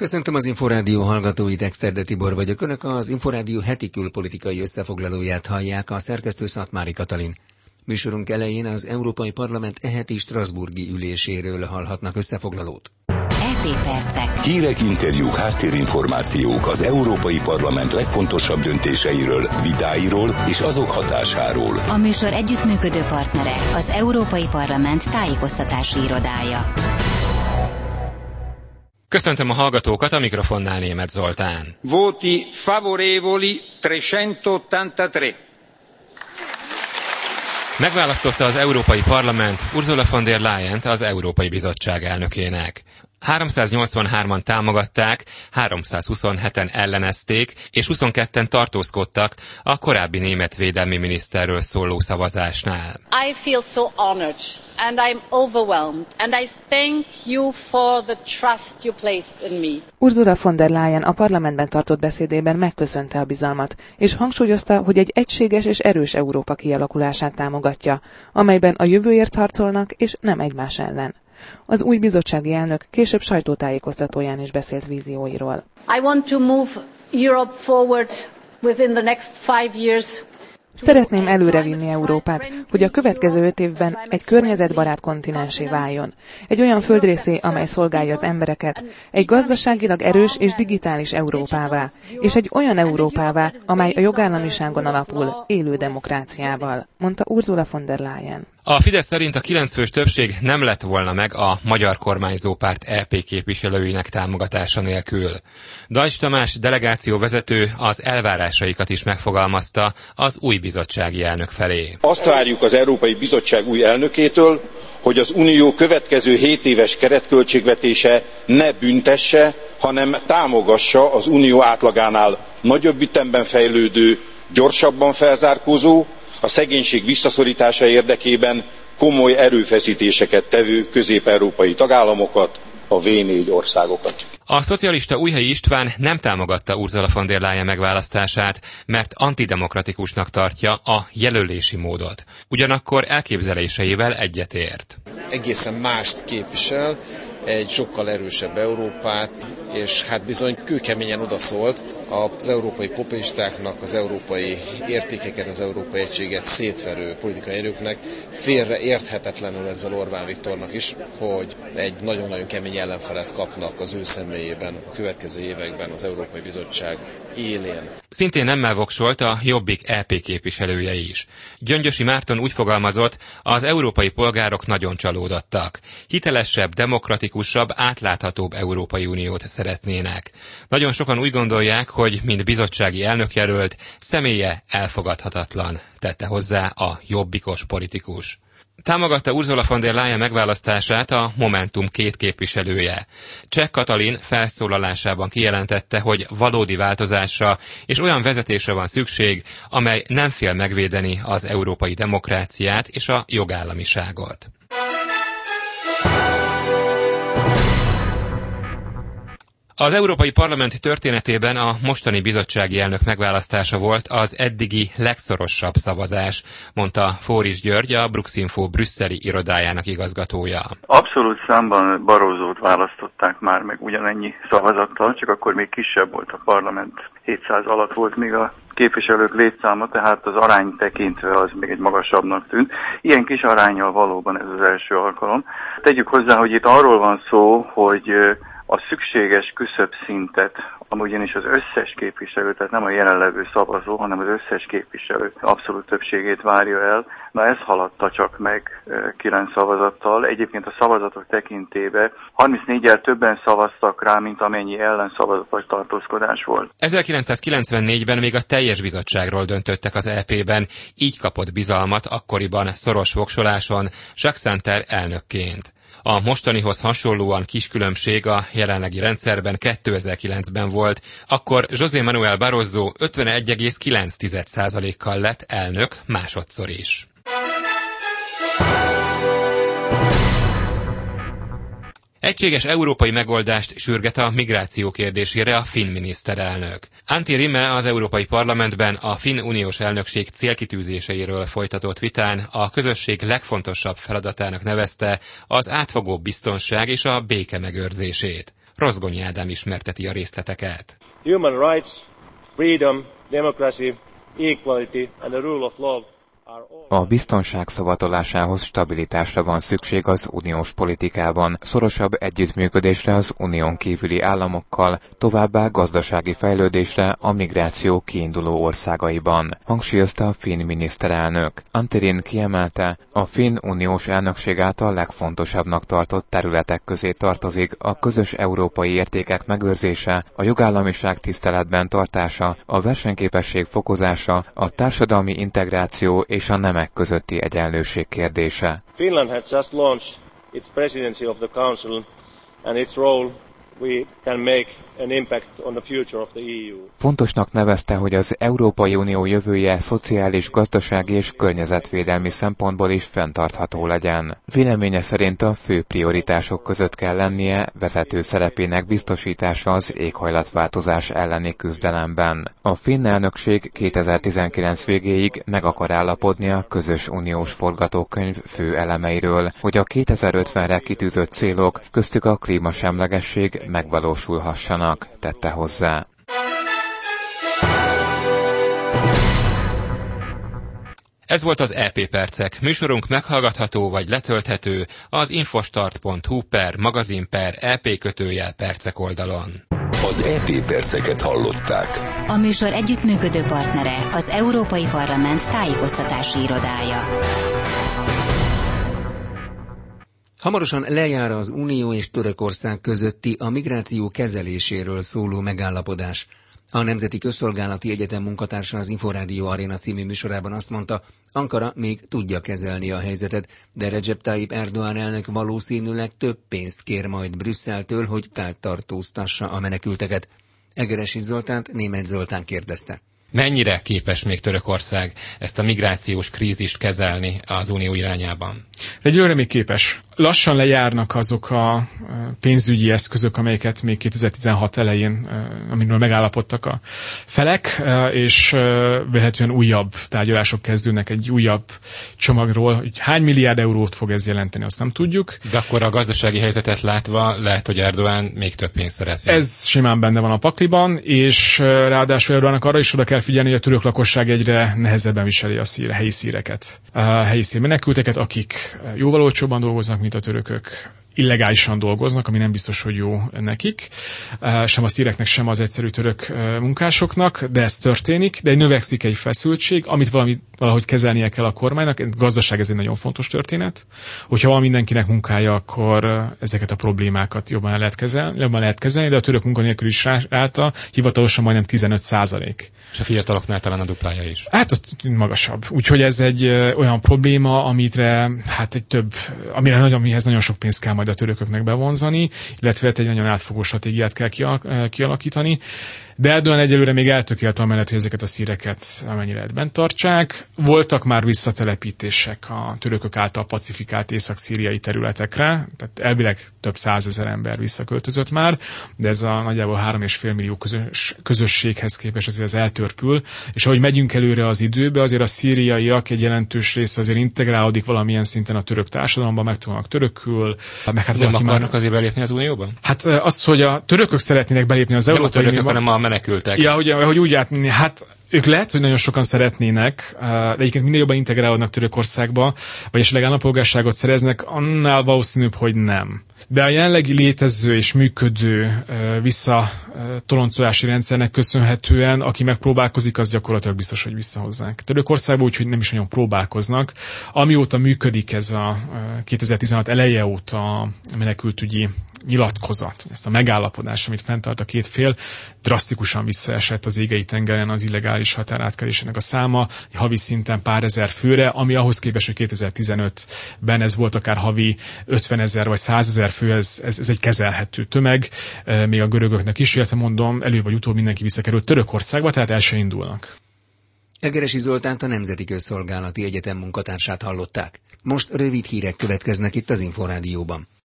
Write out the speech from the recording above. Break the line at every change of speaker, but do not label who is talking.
Köszöntöm az Inforádió hallgatóit, Exterde Tibor vagyok. Önök az Inforádió heti külpolitikai összefoglalóját hallják, a szerkesztő Szatmári Katalin. Műsorunk elején az Európai Parlament heti strasbourgi üléséről hallhatnak összefoglalót.
EP percek.
Hírek, interjúk, háttérinformációk az Európai Parlament legfontosabb döntéseiről, vitáiról és azok hatásáról.
A műsor együttműködő partnere az Európai Parlament tájékoztatási irodája.
Köszöntöm a hallgatókat, a mikrofonnál Németh Zoltán.
Voti favorevoli 383.
Megválasztotta az Európai Parlament Ursula von der Leyent az Európai Bizottság elnökének. 383-an támogatták, 327-en ellenezték, és 22-en tartózkodtak a korábbi német védelmi miniszterről szóló szavazásnál.
I feel so honored and I'm overwhelmed and I thank you for the trust you placed in me.
Ursula von der Leyen a parlamentben tartott beszédében megköszönte a bizalmat, és hangsúlyozta, hogy egy egységes és erős Európa kialakulását támogatja, amelyben a jövőért harcolnak és nem egymás ellen. Az új bizottsági elnök később sajtótájékoztatóján is beszélt vízióiról.
I want to move Europe forward within the next 5 years.
Szeretném előrevinni Európát, hogy a következő 5 évben egy környezetbarát kontinensé váljon. Egy olyan földrészé, amely szolgálja az embereket, egy gazdaságilag erős és digitális Európává, és egy olyan Európává, amely a jogállamiságon alapul, élő demokráciával, mondta Ursula von der Leyen.
A Fidesz szerint a 9 fős többség nem lett volna meg a magyar kormányzó párt EP képviselőinek támogatása nélkül. Dajcs Tamás delegációvezető az elvárásaikat is megfogalmazta az új bizottsági elnök felé.
Azt várjuk az Európai Bizottság új elnökétől, hogy az Unió következő 7 éves keretköltségvetése ne büntesse, hanem támogassa az Unió átlagánál nagyobb ütemben fejlődő, gyorsabban felzárkózó, a szegénység visszaszorítása érdekében komoly erőfeszítéseket tevő közép-európai tagállamokat, a V4 országokat.
A szocialista Újhelyi István nem támogatta Ursula von der Leyen megválasztását, mert antidemokratikusnak tartja a jelölési módot. Ugyanakkor elképzeléseivel egyetért.
Egészen mást képvisel, egy sokkal erősebb Európát, és hát bizony kőkeményen odaszólt az európai populistáknak, az európai értékeket, az európai egységet szétverő politikai erőknek, félre érthetetlenül ezzel Orbán Viktornak is, hogy egy nagyon-nagyon kemény ellenfelet kapnak az ő személyében a következő években az Európai Bizottság élén.
Szintén nemmel voksolt a Jobbik EP képviselője is. Gyöngyösi Márton úgy fogalmazott, az európai polgárok nagyon csalódottak. Hitelesebb, demokratikusabb, átláthatóbb Európai Uniót szeretnének. Nagyon sokan úgy gondolják, hogy mint bizottsági elnökjelölt, személye elfogadhatatlan, tette hozzá a jobbikos politikus. Támogatta Ursula von der Leyen megválasztását a Momentum 2 képviselője. Cseh Katalin felszólalásában kijelentette, hogy valódi változásra és olyan vezetésre van szükség, amely nem fél megvédeni az európai demokráciát és a jogállamiságot. Az Európai Parlament történetében a mostani bizottsági elnök megválasztása volt az eddigi legszorosabb szavazás, mondta Fóris György, a Bruxinfo brüsszeli irodájának igazgatója.
Abszolút számban Barrosót választották már meg ugyanennyi szavazattal, csak akkor még kisebb volt a parlament, 700 alatt volt még a képviselők létszáma, tehát az arány tekintve az még egy magasabbnak tűnt. Ilyen kis aránnyal valóban ez az első alkalom. Tegyük hozzá, hogy itt arról van szó, hogy a szükséges küszöbszintet, ugyanis az összes képviselő, tehát nem a jelenlevő szavazó, hanem az összes képviselő abszolút többségét várja el. Na ez haladta csak meg 9 szavazattal. Egyébként a szavazatok tekintébe 34-el többen szavaztak rá, mint amennyi ellenszavazat vagy tartózkodás volt.
1994-ben még a teljes bizottságról döntöttek az EP-ben, így kapott bizalmat akkoriban szoros voksoláson Jacques Santer elnökként. A mostanihoz hasonlóan kis különbség a jelenlegi rendszerben 2009-ben volt, akkor José Manuel Barroso 51,9%-kal lett elnök másodszor is. Egységes európai megoldást sürget a migráció kérdésére a finn miniszterelnök. Antti Rinne az Európai Parlamentben a finn uniós elnökség célkitűzéseiről folytatott vitán a közösség legfontosabb feladatának nevezte az átfogó biztonság és a béke megőrzését. Rozgonyi Ádám ismerteti a részleteket.
Human rights, freedom, democracy, equality and the rule of law.
A biztonság szavatolásához stabilitásra van szükség az uniós politikában, szorosabb együttműködésre az unión kívüli államokkal, továbbá gazdasági fejlődésre a migráció kiinduló országaiban, hangsúlyozta a finn miniszterelnök. Antti Rinne kiemelte, a finn uniós elnökség által legfontosabbnak tartott területek közé tartozik a közös európai értékek megőrzése, a jogállamiság tiszteletben tartása, a versenyképesség fokozása, a társadalmi integráció és a nemek közötti egyenlőség kérdése.
Finland had just launched its presidency of the council and its role we can make an impact on the future of the EU.
Fontosnak nevezte, hogy az Európai Unió jövője szociális, gazdasági és környezetvédelmi szempontból is fenntartható legyen. Véleménye szerint a fő prioritások között kell lennie vezető szerepének biztosítása az éghajlatváltozás elleni küzdelemben. A finn elnökség 2019 végéig meg akar állapodni a közös uniós forgatókönyv fő elemeiről, hogy a 2050-re kitűzött célok, köztük a klímasemlegesség megvalósulhassanak, tette hozzá.
Ez volt az EP Percek. Műsorunk meghallgatható vagy letölthető az infostart.hu/magazin/EP_percek oldalon.
Az EP Perceket hallották.
A műsor együttműködő partnere az Európai Parlament tájékoztatási irodája.
Hamarosan lejár az Unió és Törökország közötti a migráció kezeléséről szóló megállapodás. A Nemzeti Közszolgálati Egyetem munkatársa az Inforádió Arena című műsorában azt mondta, Ankara még tudja kezelni a helyzetet, de Recep Tayyip Erdoğan elnök valószínűleg több pénzt kér majd Brüsszeltől, hogy feltartóztassa a menekülteket. Egeresi Zoltánt Németh Zoltán kérdezte.
Mennyire képes még Törökország ezt a migrációs krízist kezelni az Unió irányában?
Egyelőre még képes. Lassan lejárnak azok a pénzügyi eszközök, amelyeket még 2016 elején, amiről megállapodtak a felek, és vélhetően újabb tárgyalások kezdődnek egy újabb csomagról. Hogy hány milliárd eurót fog ez jelenteni, azt nem tudjuk.
De akkor a gazdasági helyzetet látva lehet, hogy Erdoğan még több pénzt szeretne.
Ez simán benne van a pakliban, és ráadásul Erdoğannak arra is oda kell figyelni, hogy a török lakosság egyre nehezebben viseli a helyi szíreket. A helyi szír menekülteket, akik jóval olcsóbban dolgoznak, mint a törökök, illegálisan dolgoznak, ami nem biztos, hogy jó nekik, sem a szíreknek, sem az egyszerű török munkásoknak, de ez történik, de növekszik egy feszültség, amit valahogy kezelnie kell a kormánynak. A gazdaság ez egy nagyon fontos történet. Hogyha van mindenkinek munkája, akkor ezeket a problémákat jobban lehet kezelni, de a török munkanélküliség ráta hivatalosan majdnem 15%.
És a fiataloknál talán a duplája is.
Hát ott magasabb. Úgyhogy ez egy olyan probléma, amihez nagyon sok pénzt kell majd a törököknek bevonzani, illetve egy nagyon átfogó stratégiát kell kialakítani. De Erdoğan egyelőre még eltökélt amellett, hogy ezeket a szíreket amennyire lehet bent tartsák. Voltak már visszatelepítések a törökök által pacifikált észak-szíriai területekre, tehát elvileg több 100 000 ember visszaköltözött már, de ez a nagyjából 3,5 millió közösséghez képest azért az eltörpül, és ahogy megyünk előre az időbe, azért a szíriaiak egy jelentős része azért integrálódik valamilyen szinten a török társadalomba, megtanulnak törökül.
Nem akarnak azért belépni az Unióban?
Hát az, hogy a törökök szeretnének belépni az Európai Unióban,
hanem a menekültek.
Ja, hogy úgy átmenni, hát ők lehet, hogy nagyon sokan szeretnének, de egyébként minél jobban integrálódnak Törökországba, vagy esetleg állampolgárságot szereznek, annál valószínűbb, hogy nem. De a jelenlegi létező és működő visszatoloncolási rendszernek köszönhetően, aki megpróbálkozik, az gyakorlatilag biztos, hogy visszahozzák. Törökországban úgyhogy nem is nagyon próbálkoznak. Amióta működik ez a 2016 eleje óta a menekültügyi nyilatkozat, ezt a megállapodás, amit fenntart a két fél, drasztikusan visszaesett az égei tengeren az illegális határátkelésének a száma, havi szinten pár ezer főre, ami ahhoz képest, hogy 2015-ben ez volt akár havi 50 000 vagy 100 000 fő, ez egy kezelhető tömeg, még a görögöknek is, illetve mondom, előbb vagy utóbb mindenki visszakerült Törökországba, tehát el se indulnak.
Egeresi Zoltánt, a Nemzeti Közszolgálati Egyetem munkatársát hallották. Most rövid hírek következnek itt az Inforádióban.